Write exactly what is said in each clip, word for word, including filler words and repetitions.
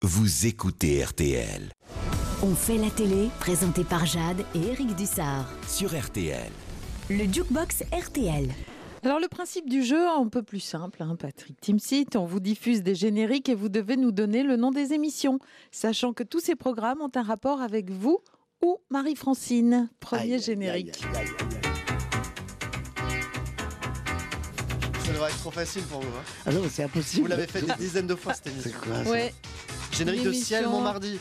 Vous écoutez R T L. On fait la télé, présenté par Jade et Eric Dussard. Sur R T L. Le Jukebox R T L. Alors le principe du jeu, un peu plus simple, hein, Patrick Timsit, on vous diffuse des génériques et vous devez nous donner le nom des émissions, sachant que tous ces programmes ont un rapport avec vous ou Marie-Francine. Premier Aïe, générique. aïe, aïe, aïe, aïe. Ça devrait être trop facile pour vous. Hein. Ah non, mais c'est impossible. Vous l'avez fait des dizaines de fois cette émission. C'est quoi ça? Ouais. Générique Une de Ciel, émission. mon mardi.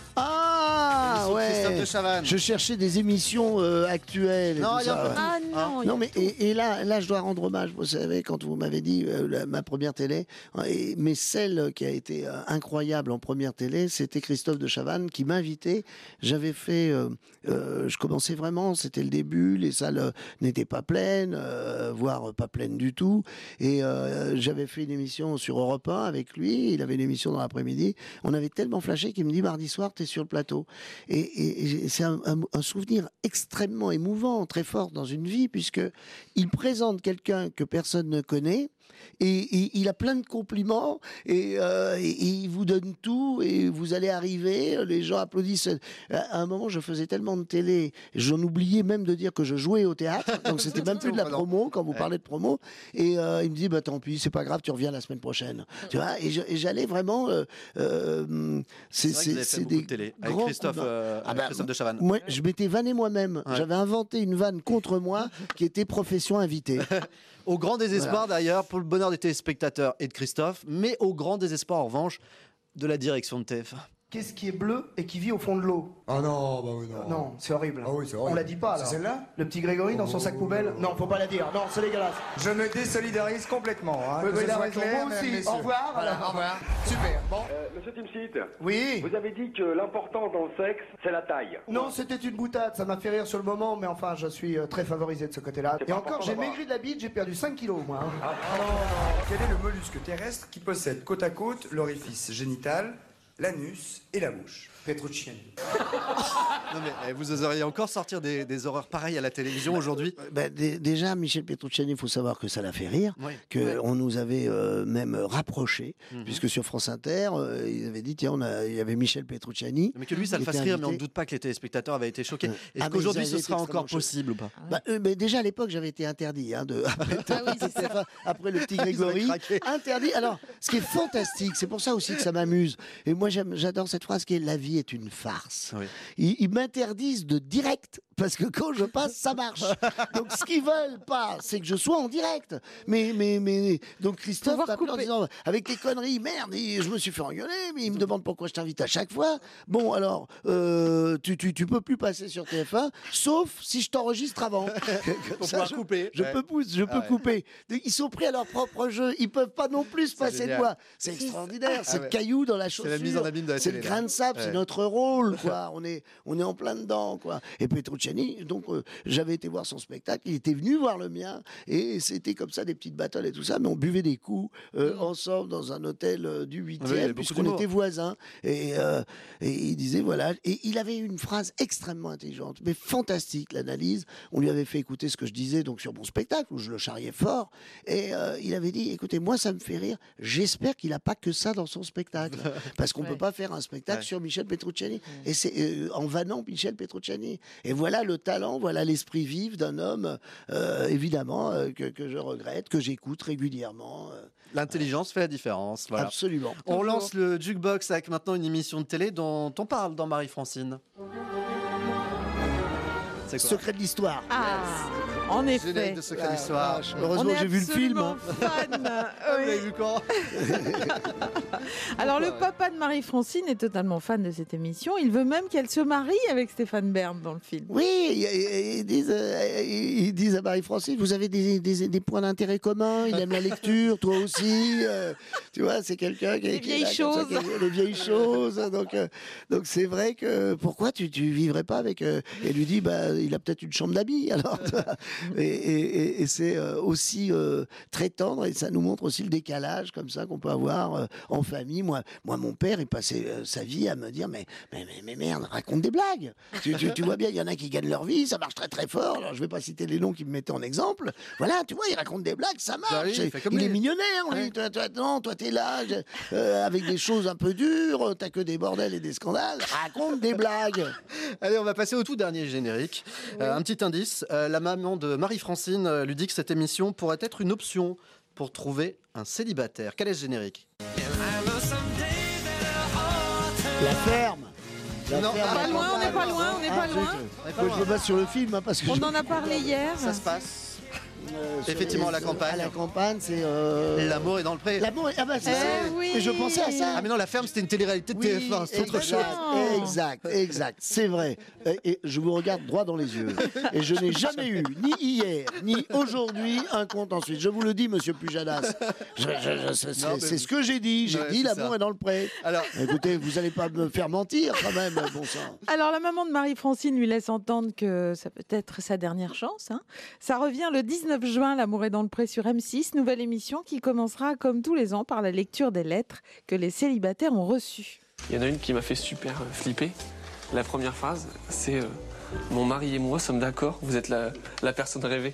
Ah Émission de Christophe ouais. de Chavannes. Je cherchais des émissions euh, actuelles. Et Non, tout il y en ça, a ouais. Ah non, il y a Non mais tout. et, et là là je dois rendre hommage, vous savez, quand vous m'avez dit euh, la- ma première télé, et, mais celle qui a été euh, incroyable en première télé, c'était Christophe de Chavannes qui m'invitait. J'avais fait euh, euh, je commençais vraiment, c'était le début, les salles euh, n'étaient pas pleines, euh, voire pas pleines du tout, et euh, j'avais fait une émission sur Europe un avec lui, il avait une émission dans l'après-midi, on avait tellement flashé qu'il me dit mardi soir t'es sur le plateau, et, et- et c'est un, un- un souvenir extrêmement émouvant, très fort dans une vie, puisque il présente quelqu'un que personne ne connaît, et, et il a plein de compliments, et, euh, et- et il vous donne tout, et vous allez arriver, les gens applaudissent. À un moment, je faisais tellement de télé, j'en oubliais même de dire que je jouais au théâtre, donc c'était même plus de la promo, quand vous parlez de promo, et euh, il me dit, bah tant pis, c'est pas grave, tu reviens la semaine prochaine. Tu vois, et je- et j'allais vraiment... euh, euh, C'est vrai que vous avez fait beaucoup de télé avec grands Christophe, combats. euh, Ah avec bah, Christophe de Chavannes. Moi, je m'étais vanné moi-même. Ouais. J'avais inventé une vanne contre moi qui était profession invitée. Au grand désespoir d'ailleurs, pour le bonheur des téléspectateurs et de Christophe, mais au grand désespoir en revanche de la direction de T F un. Qu'est-ce qui est bleu et qui vit au fond de l'eau? Ah non, bah oui, non. Non, c'est horrible. Ah oui, c'est horrible. On la dit pas, là. C'est celle-là? Le petit Grégory dans son sac poubelle? Non, faut pas la dire. Non, c'est dégueulasse. Je me désolidarise complètement. Hein, Oui, que oui, ce il a soit raison. clair, Moi mesdames, aussi. messieurs. Au revoir. Voilà, au revoir. Super. Bon. Euh, Monsieur Timsit, Oui. vous avez dit que l'important dans le sexe, c'est la taille. Non, c'était une boutade. Ça m'a fait rire sur le moment, mais enfin, je suis euh, très favorisé de ce côté-là. C'est Et pas encore, important j'ai d'avoir. maigri de la bite, j'ai perdu cinq kilos, moi. hein. Quel est le mollusque terrestre qui possède côte à côte l'orifice génital, l'anus et la bouche? Petrucciani. Non mais eh, vous oseriez encore sortir des, des horreurs pareilles à la télévision aujourd'hui? Ben, dé- déjà, Michel Petrucciani, il faut savoir que ça l'a fait rire, Oui. que Ouais. on nous avait euh, même rapprochés, Mhm. puisque sur France Inter, euh, ils avaient dit, tiens, on a, il y avait Michel Petrucciani. Mais que lui ça le qui fasse était rire, mais on ne invité. doute pas que les téléspectateurs avaient été choqués. Ouais. Est-ce Ah, mais qu'aujourd'hui ils ce avaient sera été encore extrêmement possible ou pas? Bah, euh, mais déjà à l'époque j'avais été interdit hein, de après, Ah oui, c'est ça. après le petit Ils avaient Grégory craqué. interdit. Alors ce qui est fantastique, c'est pour ça aussi que ça m'amuse. Et moi j'aime, j'adore cette phrase qui est la vie est une farce. Oui. Ils, ils m'interdisent de direct parce que quand je passe ça marche. Donc ce qu'ils veulent pas, c'est que je sois en direct. Mais mais mais donc Christophe Pouvoir m'appelle en couper. disant avec tes conneries, merde, et je me suis fait engueuler, mais il me demande pourquoi je t'invite à chaque fois. Bon alors euh, tu tu tu peux plus passer sur T F un sauf si je t'enregistre avant. Comme pouvoir je, couper. Je Ouais. peux pousse, je peux Ah ouais. couper. Ils sont pris à leur propre jeu. Ils peuvent pas non plus se passer de génial. moi. C'est extraordinaire. C'est ouais. le caillou dans la C'est chaussure. la mise en abîme de la C'est le télé, grain là. de sable. C'est Ouais. notre rôle, quoi. On est, on est en plein dedans, quoi. Et Petrucciani, donc, euh, j'avais été voir son spectacle. Il était venu voir le mien. Et c'était comme ça, des petites battles et tout ça. Mais on buvait des coups, euh, ensemble dans un hôtel euh, du Ah oui, il y huitième, avait beaucoup puisqu'on d'humour. était voisins. Et, euh, et il disait, voilà. Et il avait une phrase extrêmement intelligente, mais fantastique, l'analyse. On lui avait fait écouter ce que je disais, donc, sur mon spectacle, où je le charriais fort. Et euh, il avait dit, écoutez, moi, ça me fait rire. J'espère qu'il n'a pas que ça dans son spectacle. Parce qu'on Ouais. peut pas faire un spectacle Ouais. sur Michel Petrucciani. Et c'est euh, en vannant Michel Petrucciani. Et voilà le talent, voilà l'esprit vif d'un homme, euh, évidemment, euh, que, que je regrette, que j'écoute régulièrement. euh, L'intelligence fait la différence. Voilà. Absolument. On lance le jukebox avec maintenant une émission de télé dont on parle dans Marie-Francine. C'est quoi? Secret de l'histoire. Ah, en effet. Générique de Secret Ah, d'Histoire. vache. On Heureusement, est j'ai vu le film. absolument fan. Ah, vous Oui. l'avez vu quand? Alors le Ouais. papa de Marie-Francine est totalement fan de cette émission. Il veut même qu'elle se marie avec Stéphane Bern dans le film. Oui, ils, ils disent, euh, ils disent à Marie-Francine, vous avez des, des, des points d'intérêt communs, il aime la lecture, toi aussi. euh, tu vois, c'est quelqu'un qui Les qui est vieilles là, comme ça, choses. qui aime les vieilles choses. Donc, euh, donc c'est vrai que pourquoi tu tu vivrais pas avec euh, Et lui dit, bah, il a peut-être une chambre d'amis. Alors, et, et, et c'est euh, aussi euh, très tendre et ça nous montre aussi le décalage comme ça qu'on peut avoir euh, en famille. Moi, moi, mon père, il passait euh, sa vie à me dire mais, mais, mais, mais merde, raconte des blagues. tu, tu, tu vois bien, il y en a qui gagnent leur vie, ça marche très très fort. Alors, je vais pas citer les noms qui me mettaient en exemple. Voilà, tu vois, il raconte des blagues, ça marche. Bah oui, il il fait comme il lui. est millionnaire, lui. Ouais. Toi, toi, non, toi, t'es là euh, avec des choses un peu dures, t'as que des bordels et des scandales. Raconte des blagues. Allez, on va passer au tout dernier générique. Euh, un petit indice, euh, la maman de Marie-Francine euh, lui dit que cette émission pourrait être une option pour trouver un célibataire. Quel est ce générique? La ferme. La Non, ferme, ah, Pas la loin, on n'est campagne. pas loin, on n'est Ah, pas zut. loin. Moi, je me base sur le film hein, parce que On je- en a parlé hier. Ça se passe. Euh, sur Effectivement, les- à la campagne. À la campagne, c'est. Euh... L'amour est dans le pré. L'amour est. Ah bah c'est Eh ça. oui. Et je pensais à ça. Ah mais non, la ferme c'était une télé-réalité de Oui, T F un, c'est autre exact, chose. Exact, exact, c'est vrai. Et, et je vous regarde droit dans les yeux. Et je n'ai jamais eu, ni hier, ni aujourd'hui, un compte ensuite. Je vous le dis, monsieur Pujadas. Je- je- je- c'est Non, mais- c'est ce que j'ai dit. J'ai Ouais, dit c'est l'amour ça. est dans le pré. Alors, Écoutez, vous n'allez pas me faire mentir quand même, bon sang. Alors, la maman de Marie-Francine lui laisse entendre que ça peut être sa dernière chance. hein. Ça revient le dix-neuf juin, L'amour est dans le pré sur M six. Nouvelle émission qui commencera, comme tous les ans, par la lecture des lettres que les célibataires ont reçues. Il y en a une qui m'a fait super euh, flipper. La première phrase, c'est euh, mon mari et moi sommes d'accord, vous êtes la, la personne rêvée.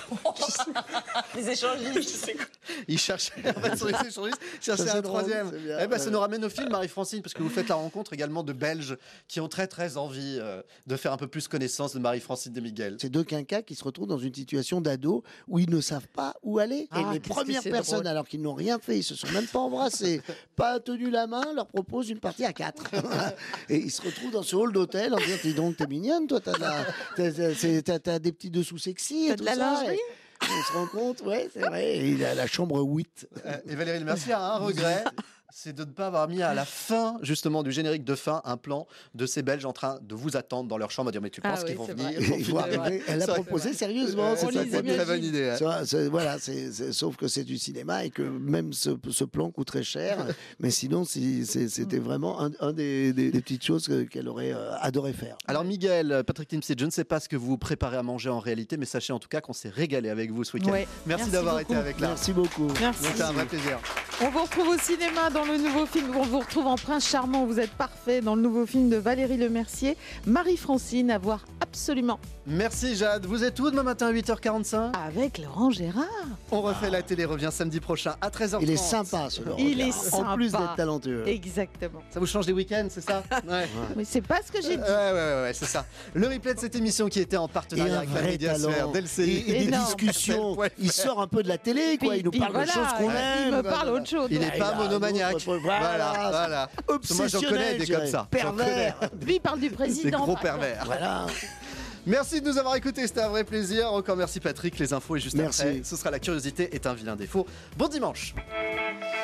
Les échangistes. il cherchait en fait, sur les échangistes, il cherchait Ça, c'est un drôle, troisième. c'est bien, Eh ben, ça ouais. nous ramène au film, Marie-Francine, parce que vous faites la rencontre également de Belges qui ont très très envie euh, de faire un peu plus connaissance de Marie-Francine de Miguel. Ces deux quinquas qui se retrouvent dans une situation d'ado où ils ne savent pas où aller. Ah, et les qu'est-ce que premières c'est personnes, drôle. alors qu'ils n'ont rien fait, ils se sont même pas embrassés, pas tenu la main, leur proposent une partie à quatre. Et ils se retrouvent dans ce hall d'hôtel en disant, dis donc, t'es mignonne, toi, t'as, de la- t'as- t'as- c'est- t'as- t'as des petits dessous sexy. T'as et de tout la ça. lingerie Et on se rend compte, ouais, c'est vrai. Et il a la chambre huit. Euh, et Valérie Le Mercier a un regret, c'est de ne pas avoir mis à la fin justement du générique de fin un plan de ces Belges en train de vous attendre dans leur chambre à dire mais tu Ah penses oui, qu'ils vont c'est venir vrai. Il faut C'est vrai. arriver. Elle a Ça, proposé sérieusement. Ouais, c'est on ça les qu'on c'est dit. une très imagine. bonne idée. hein. Ça, c'est- voilà, c'est, c'est- sauf que c'est du cinéma et que même ce, ce plan coûterait cher. Mais sinon, si, c'est- c'était vraiment un, un des, des- des petites choses que- qu'elle aurait euh, adoré faire. Alors Miguel, Patrick Timsit, je ne sais pas ce que vous préparez à manger en réalité, mais sachez en tout cas qu'on s'est régalé avec vous ce week-end. Ouais. Merci, Merci d'avoir beaucoup. été avec là. Merci beaucoup. Merci. C'était un vrai plaisir. On vous retrouve au cinéma dans le nouveau film. On vous retrouve en Prince Charmant. Vous êtes parfait dans le nouveau film de Valérie Le Mercier. Marie-Francine à voir absolument Merci Jade. Vous êtes où demain matin à huit heures quarante-cinq? avec Laurent Gérard. On refait la télé, revient samedi prochain à treize heures trente. Il est sympa, ce Laurent Il est Gérard. En plus sympa. d'être talentueux. Exactement. Ça vous change des week-ends, c'est ça? Ouais. Mais c'est pas ce que j'ai dit. Ouais, ouais, ouais, ouais, c'est ça. Le replay de cette émission qui était en Et partenariat un avec la vrai Médiasphère, talent. d'L C I. Et, et des Énorme. discussions. Il sort un peu de la télé, quoi. Puis- Il nous puis parle voilà, de choses qu'on il aime. me parle autre chose. Il n'est Ah, pas il a un monomaniaque. autre- Voilà, voilà. voilà. Moi, j'en connais des Obsessionnel, comme ça. je dirais. J'en connais. Pervers. Lui, il parle du Des président. gros par exemple. pervers. Voilà. Merci de nous avoir écoutés, c'était un vrai plaisir. Encore merci Patrick, les infos et juste Merci. après, ce sera la curiosité est un vilain défaut. Bon dimanche.